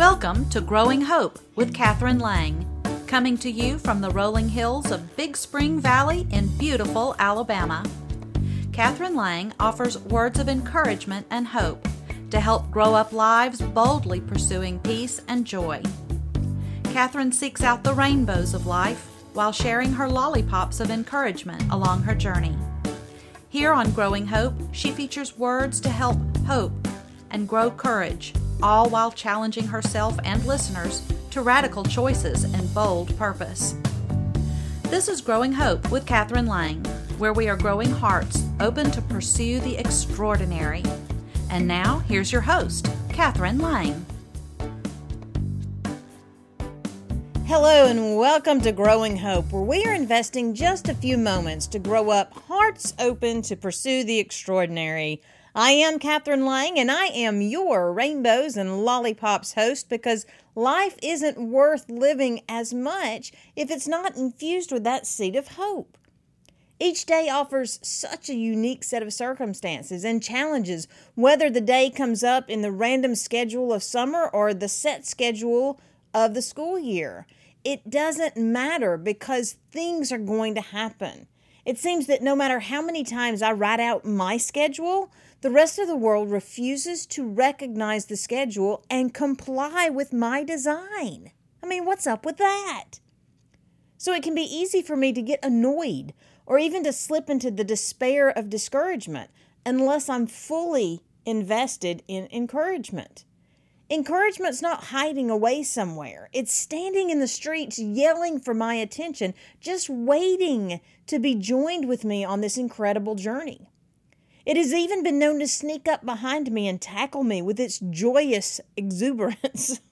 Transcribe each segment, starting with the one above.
Welcome to Growing Hope with Catherine Lang, coming to you from the rolling hills of Big Spring Valley in beautiful Alabama. Catherine Lang offers words of encouragement and hope to help grow up lives boldly pursuing peace and joy. Catherine seeks out the rainbows of life while sharing her lollipops of encouragement along her journey. Here on Growing Hope, she features words to help hope and grow courage, all while challenging herself and listeners to radical choices and bold purpose. This is Growing Hope with Catherine Lang, where we are growing hearts open to pursue the extraordinary. And now, here's your host, Catherine Lang. Hello and welcome to Growing Hope, where we are investing just a few moments to grow up hearts open to pursue the extraordinary. I am Catherine Lang, and I am your Rainbows and Lollipops host because life isn't worth living as much if it's not infused with that seed of hope. Each day offers such a unique set of circumstances and challenges, whether the day comes up in the random schedule of summer or the set schedule of the school year. It doesn't matter because things are going to happen. It seems that no matter how many times I write out my schedule, the rest of the world refuses to recognize the schedule and comply with my design. I mean, what's up with that? So it can be easy for me to get annoyed or even to slip into the despair of discouragement unless I'm fully invested in encouragement. Encouragement's not hiding away somewhere. It's standing in the streets yelling for my attention, just waiting to be joined with me on this incredible journey. It has even been known to sneak up behind me and tackle me with its joyous exuberance.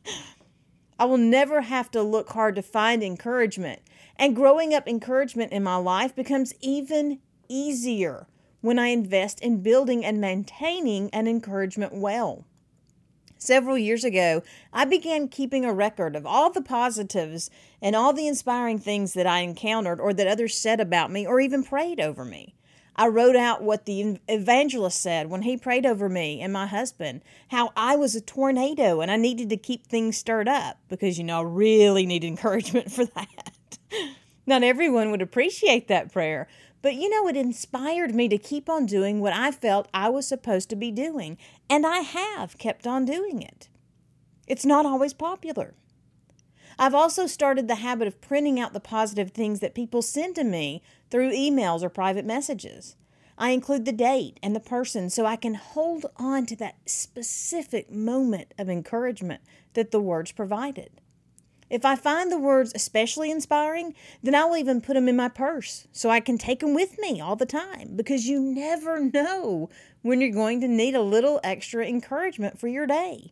I will never have to look hard to find encouragement, and growing up encouragement in my life becomes even easier when I invest in building and maintaining an encouragement well. Several years ago, I began keeping a record of all the positives and all the inspiring things that I encountered or that others said about me or even prayed over me. I wrote out what the evangelist said when he prayed over me and my husband, how I was a tornado and I needed to keep things stirred up because, I really need encouragement for that. Not everyone would appreciate that prayer, but it inspired me to keep on doing what I felt I was supposed to be doing, and I have kept on doing it. It's not always popular. I've also started the habit of printing out the positive things that people send to me through emails or private messages. I include the date and the person so I can hold on to that specific moment of encouragement that the words provided. If I find the words especially inspiring, then I'll even put them in my purse so I can take them with me all the time because you never know when you're going to need a little extra encouragement for your day.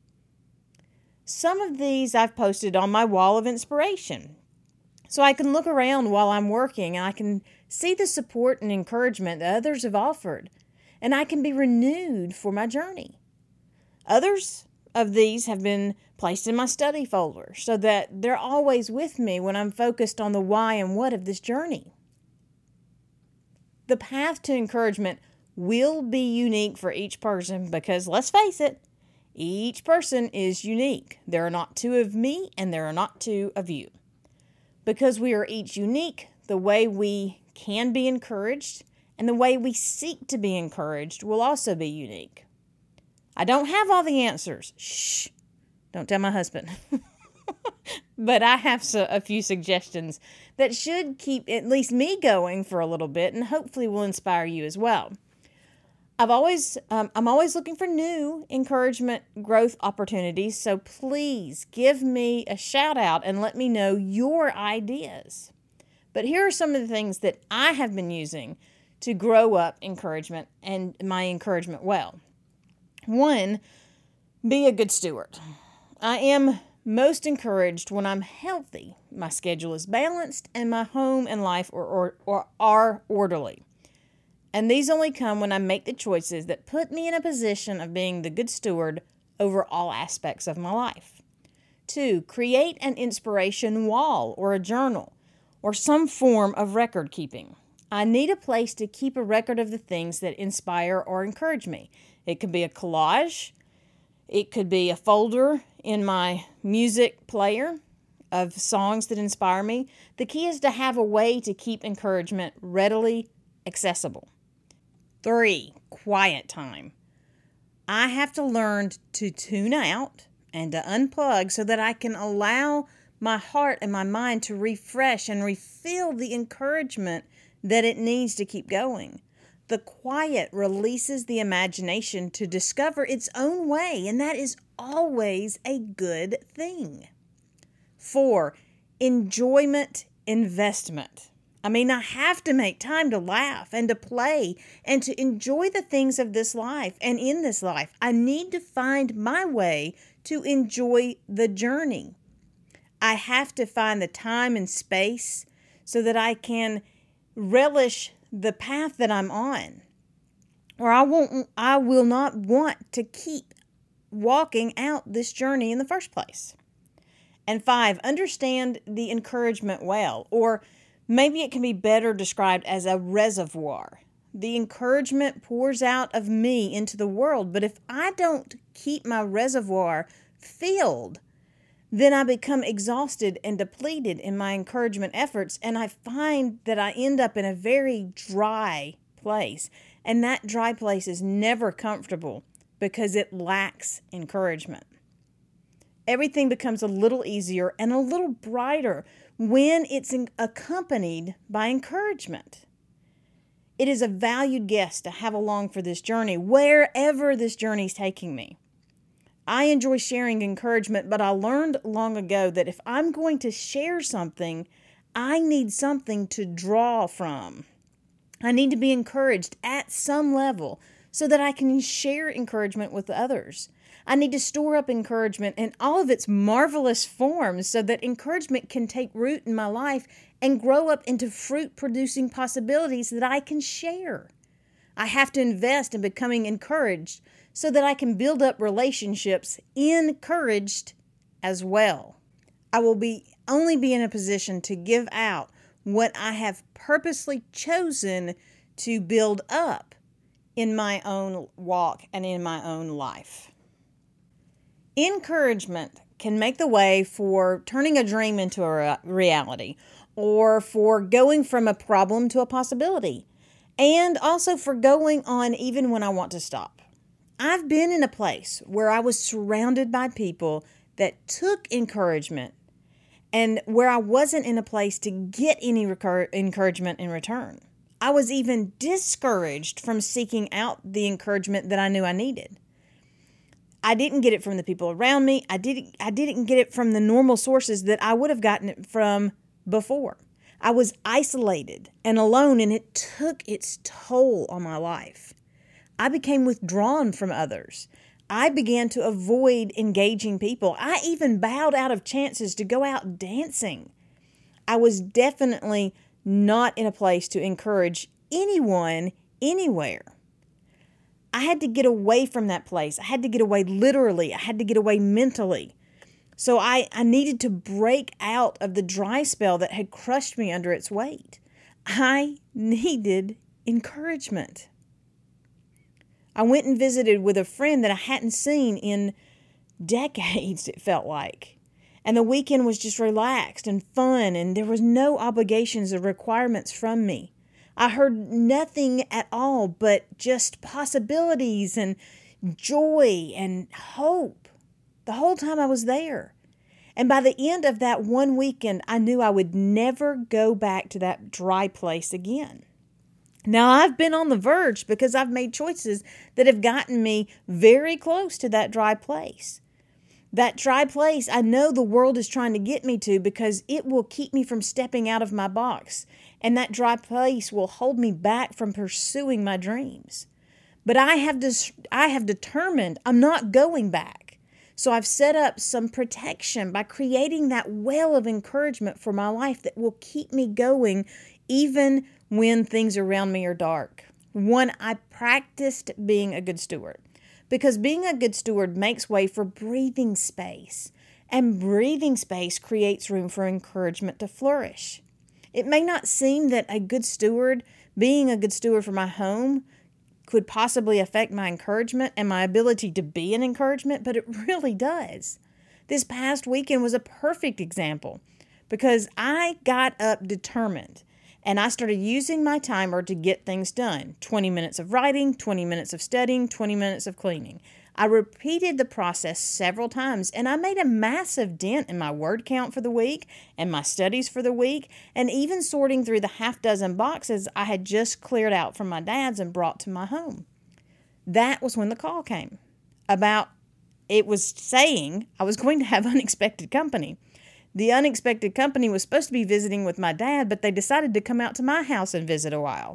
Some of these I've posted on my wall of inspiration so I can look around while I'm working and I can see the support and encouragement that others have offered, and I can be renewed for my journey. Others of these have been placed in my study folder so that they're always with me when I'm focused on the why and what of this journey. The path to encouragement will be unique for each person because, let's face it, each person is unique. There are not two of me and there are not two of you. Because we are each unique, the way we can be encouraged and the way we seek to be encouraged will also be unique. I don't have all the answers. Shh, don't tell my husband. But I have a few suggestions that should keep at least me going for a little bit and hopefully will inspire you as well. I'm always looking for new encouragement growth opportunities, so please give me a shout out and let me know your ideas. But here are some of the things that I have been using to grow up encouragement and my encouragement well. 1, be a good steward. I am most encouraged when I'm healthy, my schedule is balanced, and my home and life are orderly. And these only come when I make the choices that put me in a position of being the good steward over all aspects of my life. 2, create an inspiration wall or a journal or some form of record keeping. I need a place to keep a record of the things that inspire or encourage me. It can be a collage. It could be a folder in my music player of songs that inspire me. The key is to have a way to keep encouragement readily accessible. 3, quiet time. I have to learn to tune out and to unplug so that I can allow my heart and my mind to refresh and refill the encouragement that it needs to keep going. The quiet releases the imagination to discover its own way, and that is always a good thing. 4, enjoyment investment. I have to make time to laugh and to play and to enjoy the things of this life and in this life. I need to find my way to enjoy the journey. I have to find the time and space so that I can relish the path that I'm on. Or I will not want to keep walking out this journey in the first place. And 5, understand the encouragement well, or maybe it can be better described as a reservoir. The encouragement pours out of me into the world, but if I don't keep my reservoir filled, then I become exhausted and depleted in my encouragement efforts, and I find that I end up in a very dry place. And that dry place is never comfortable because it lacks encouragement. Everything becomes a little easier and a little brighter when it's accompanied by encouragement. It is a valued guest to have along for this journey, wherever this journey is taking me. I enjoy sharing encouragement, but I learned long ago that if I'm going to share something, I need something to draw from. I need to be encouraged at some level so that I can share encouragement with others. I need to store up encouragement in all of its marvelous forms so that encouragement can take root in my life and grow up into fruit-producing possibilities that I can share. I have to invest in becoming encouraged so that I can build up relationships encouraged as well. I will only be in a position to give out what I have purposely chosen to build up in my own walk and in my own life. Encouragement can make the way for turning a dream into a reality, or for going from a problem to a possibility, and also for going on even when I want to stop. I've been in a place where I was surrounded by people that took encouragement and where I wasn't in a place to get any encouragement in return. I was even discouraged from seeking out the encouragement that I knew I needed. I didn't get it from the people around me. I didn't get it from the normal sources that I would have gotten it from before. I was isolated and alone, and it took its toll on my life. I became withdrawn from others. I began to avoid engaging people. I even bowed out of chances to go out dancing. I was definitely not in a place to encourage anyone anywhere. I had to get away from that place. I had to get away literally. I had to get away mentally. So I needed to break out of the dry spell that had crushed me under its weight. I needed encouragement. I went and visited with a friend that I hadn't seen in decades, it felt like. And the weekend was just relaxed and fun, and there was no obligations or requirements from me. I heard nothing at all but just possibilities and joy and hope the whole time I was there. And by the end of that one weekend, I knew I would never go back to that dry place again. Now, I've been on the verge because I've made choices that have gotten me very close to that dry place. That dry place, I know the world is trying to get me to because it will keep me from stepping out of my box. And that dry place will hold me back from pursuing my dreams. But I have determined I'm not going back. So I've set up some protection by creating that well of encouragement for my life that will keep me going even when things around me are dark. One, I practiced being a good steward. Because being a good steward makes way for breathing space. And breathing space creates room for encouragement to flourish. It may not seem that being a good steward for my home could possibly affect my encouragement and my ability to be an encouragement, but it really does. This past weekend was a perfect example because I got up determined and I started using my timer to get things done. 20 minutes of writing, 20 minutes of studying, 20 minutes of cleaning. I repeated the process several times and I made a massive dent in my word count for the week and my studies for the week, and even sorting through the half dozen boxes I had just cleared out from my dad's and brought to my home. That was when the call came about it was saying I was going to have unexpected company. The unexpected company was supposed to be visiting with my dad, but they decided to come out to my house and visit a while.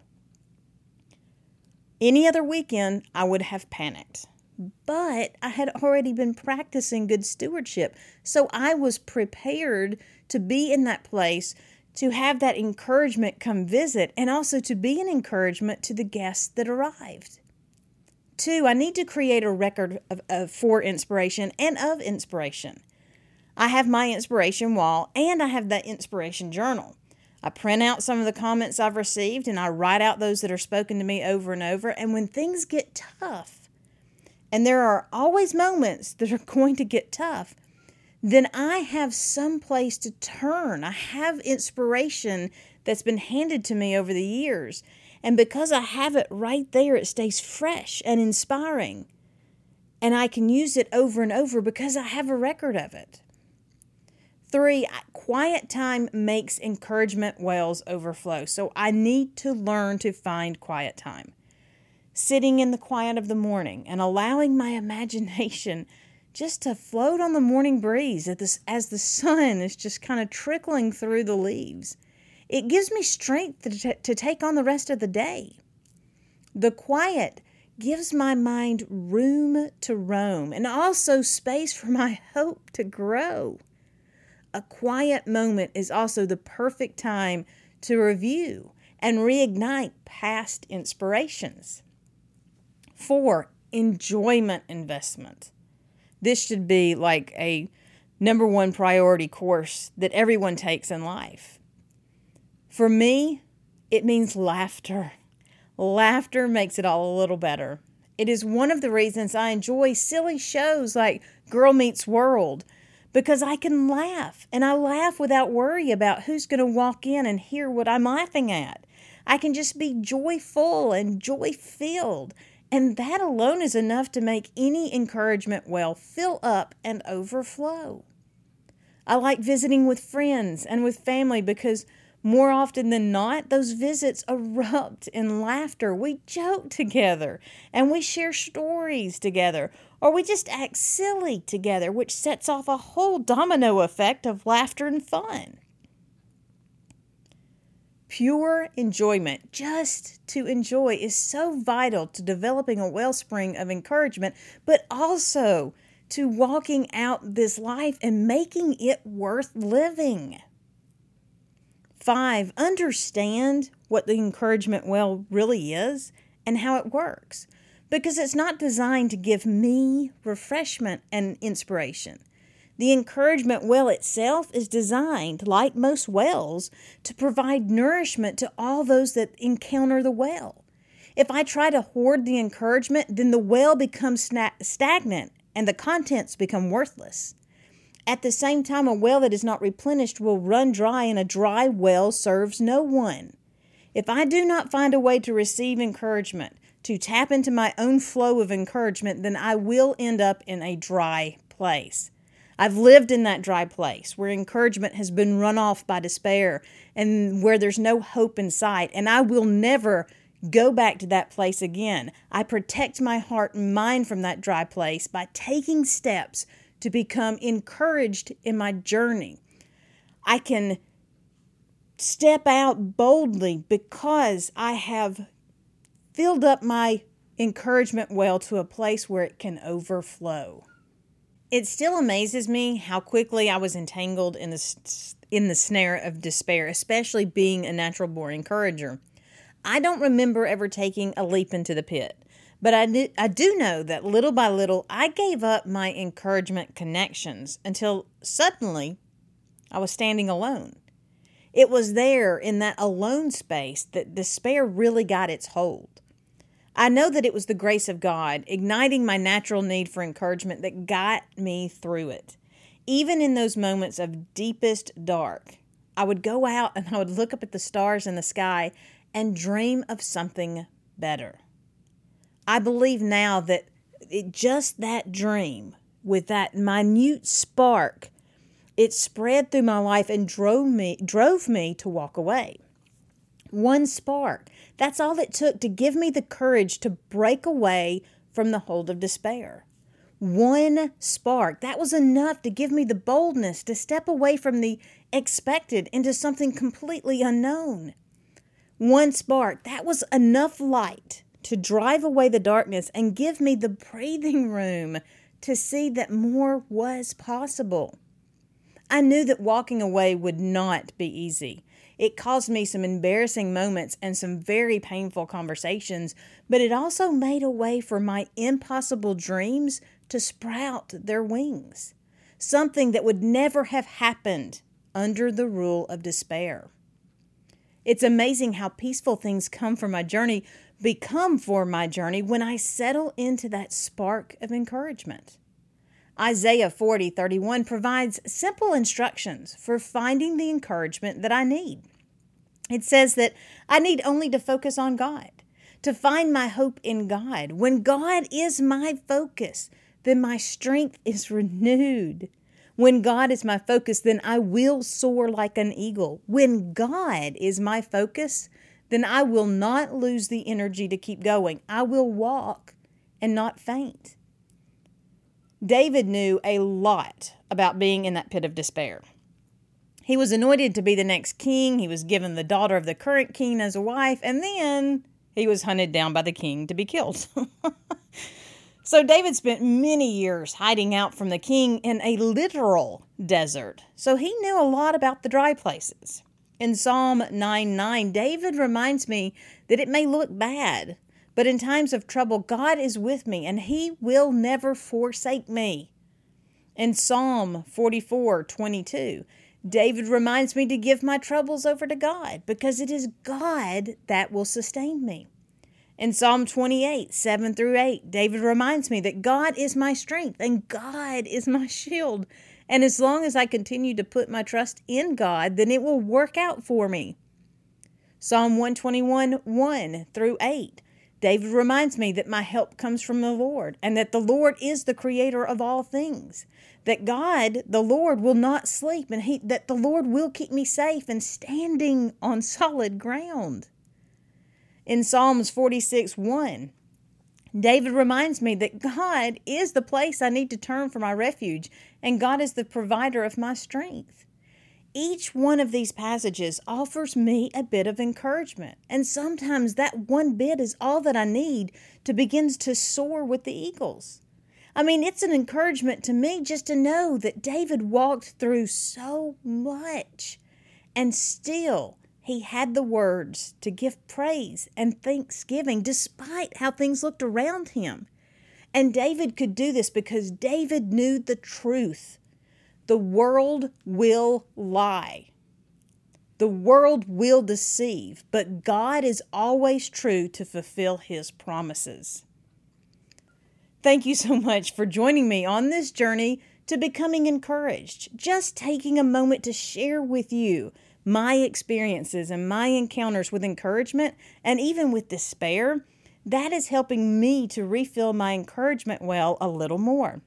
Any other weekend, I would have panicked. But I had already been practicing good stewardship, so I was prepared to be in that place, to have that encouragement come visit, and also to be an encouragement to the guests that arrived. 2, I need to create a record for inspiration and of inspiration. I have my inspiration wall and I have that inspiration journal. I print out some of the comments I've received and I write out those that are spoken to me over and over. And when things get tough, and there are always moments that are going to get tough, then I have some place to turn. I have inspiration that's been handed to me over the years. And because I have it right there, it stays fresh and inspiring. And I can use it over and over because I have a record of it. 3, quiet time makes encouragement wells overflow. So I need to learn to find quiet time. Sitting in the quiet of the morning and allowing my imagination just to float on the morning breeze as the sun is just kind of trickling through the leaves. It gives me strength to take on the rest of the day. The quiet gives my mind room to roam and also space for my hope to grow. A quiet moment is also the perfect time to review and reignite past inspirations. 4, enjoyment investment. This should be like a number 1 priority course that everyone takes in life. For me, it means laughter. Laughter makes it all a little better. It is one of the reasons I enjoy silly shows like Girl Meets World, because I can laugh, and I laugh without worry about who's going to walk in and hear what I'm laughing at. I can just be joyful and joy-filled. And that alone is enough to make any encouragement well fill up and overflow. I like visiting with friends and with family because more often than not, those visits erupt in laughter. We joke together and we share stories together, or we just act silly together, which sets off a whole domino effect of laughter and fun. Pure enjoyment, just to enjoy, is so vital to developing a wellspring of encouragement, but also to walking out this life and making it worth living. 5, understand what the encouragement well really is and how it works, because it's not designed to give me refreshment and inspiration. The encouragement well itself is designed, like most wells, to provide nourishment to all those that encounter the well. If I try to hoard the encouragement, then the well becomes stagnant and the contents become worthless. At the same time, a well that is not replenished will run dry, and a dry well serves no one. If I do not find a way to receive encouragement, to tap into my own flow of encouragement, then I will end up in a dry place. I've lived in that dry place where encouragement has been run off by despair and where there's no hope in sight, and I will never go back to that place again. I protect my heart and mind from that dry place by taking steps to become encouraged in my journey. I can step out boldly because I have filled up my encouragement well to a place where it can overflow. It still amazes me how quickly I was entangled in the snare of despair, especially being a natural-born encourager. I don't remember ever taking a leap into the pit, but I do know that little by little I gave up my encouragement connections until suddenly I was standing alone. It was there in that alone space that despair really got its hold. I know that it was the grace of God, igniting my natural need for encouragement, that got me through it. Even in those moments of deepest dark, I would go out and I would look up at the stars in the sky and dream of something better. I believe now that just that dream, with that minute spark, it spread through my life and drove me to walk away. One spark. That's all it took to give me the courage to break away from the hold of despair. One spark. That was enough to give me the boldness to step away from the expected into something completely unknown. One spark. That was enough light to drive away the darkness and give me the breathing room to see that more was possible. I knew that walking away would not be easy. It caused me some embarrassing moments and some very painful conversations, but it also made a way for my impossible dreams to sprout their wings. Something that would never have happened under the rule of despair. It's amazing how peaceful things become for my journey when I settle into that spark of encouragement. Isaiah 40:31 provides simple instructions for finding the encouragement that I need. It says that I need only to focus on God, to find my hope in God. When God is my focus, then my strength is renewed. When God is my focus, then I will soar like an eagle. When God is my focus, then I will not lose the energy to keep going. I will walk and not faint. David knew a lot about being in that pit of despair. He was anointed to be the next king. He was given the daughter of the current king as a wife, and then he was hunted down by the king to be killed. So David spent many years hiding out from the king in a literal desert. So he knew a lot about the dry places. In Psalm 9:9, David reminds me that it may look bad, but in times of trouble, God is with me, and he will never forsake me. In Psalm 44:22, David reminds me to give my troubles over to God, because it is God that will sustain me. In Psalm 28:7-8, David reminds me that God is my strength and God is my shield. And as long as I continue to put my trust in God, then it will work out for me. Psalm 121:1-8, David reminds me that my help comes from the Lord and that the Lord is the creator of all things. That God, the Lord, will not sleep and that the Lord will keep me safe and standing on solid ground. In Psalms 46:1, David reminds me that God is the place I need to turn for my refuge, and God is the provider of my strength. Each one of these passages offers me a bit of encouragement, and sometimes that one bit is all that I need to begin to soar with the eagles. I mean, it's an encouragement to me just to know that David walked through so much, and still he had the words to give praise and thanksgiving despite how things looked around him. And David could do this because David knew the truth. The world will lie. The world will deceive, but God is always true to fulfill his promises. Thank you so much for joining me on this journey to becoming encouraged. Just taking a moment to share with you my experiences and my encounters with encouragement and even with despair, that is helping me to refill my encouragement well a little more.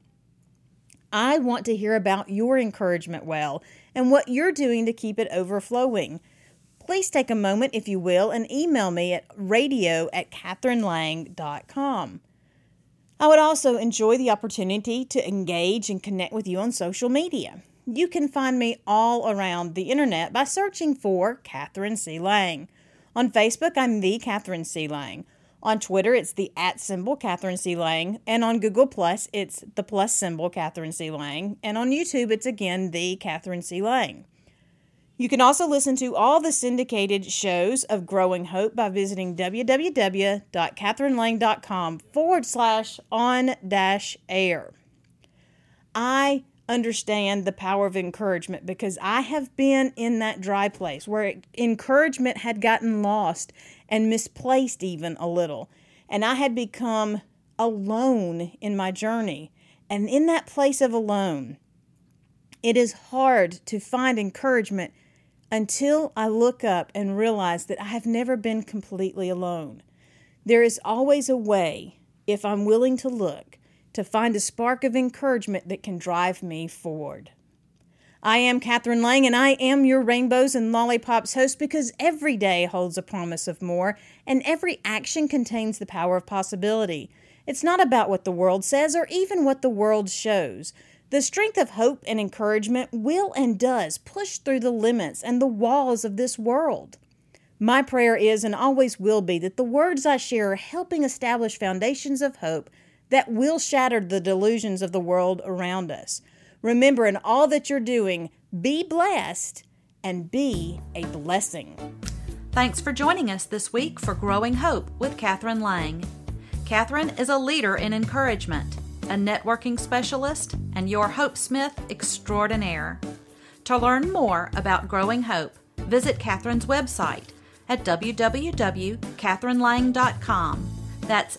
I want to hear about your encouragement well and what you're doing to keep it overflowing. Please take a moment, if you will, and email me at radio@catherinelang.com. I would also enjoy the opportunity to engage and connect with you on social media. You can find me all around the internet by searching for Catherine C. Lang. On Facebook, I'm the Catherine C. Lang. On Twitter, it's the @ Catherine C. Lang. And on Google+, it's the + Catherine C. Lang. And on YouTube, it's again the Catherine C. Lang. You can also listen to all the syndicated shows of Growing Hope by visiting www.catherinelang.com/on-air. I understand the power of encouragement because I have been in that dry place where encouragement had gotten lost and misplaced even a little. and I had become alone in my journey. And in that place of alone, it is hard to find encouragement until I look up and realize that I have never been completely alone. There is always a way, if I'm willing to look, to find a spark of encouragement that can drive me forward. I am Catherine Lang, and I am your Rainbows and Lollipops host because every day holds a promise of more, and every action contains the power of possibility. It's not about what the world says or even what the world shows. The strength of hope and encouragement will and does push through the limits and the walls of this world. My prayer is and always will be that the words I share are helping establish foundations of hope that will shatter the delusions of the world around us. Remember, in all that you're doing, be blessed and be a blessing. Thanks for joining us this week for Growing Hope with Catherine Lang. Catherine is a leader in encouragement, a networking specialist, and your Hope Smith extraordinaire. To learn more about Growing Hope, visit Catherine's website at www.catherinelang.com. That's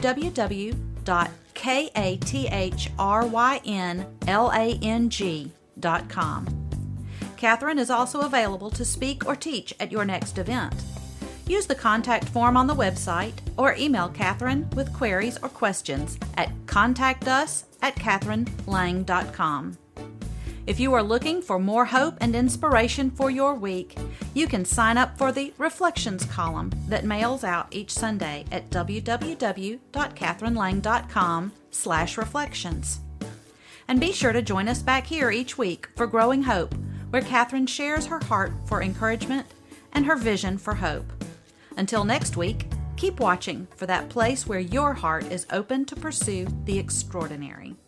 www.kathrynlang.com. Catherine is also available to speak or teach at your next event. Use the contact form on the website or email Catherine with queries or questions at contactus@catherinelang.com. If you are looking for more hope and inspiration for your week, you can sign up for the Reflections column that mails out each Sunday at www.catherinelang.com/reflections. And be sure to join us back here each week for Growing Hope, where Catherine shares her heart for encouragement and her vision for hope. Until next week, keep watching for that place where your heart is open to pursue the extraordinary.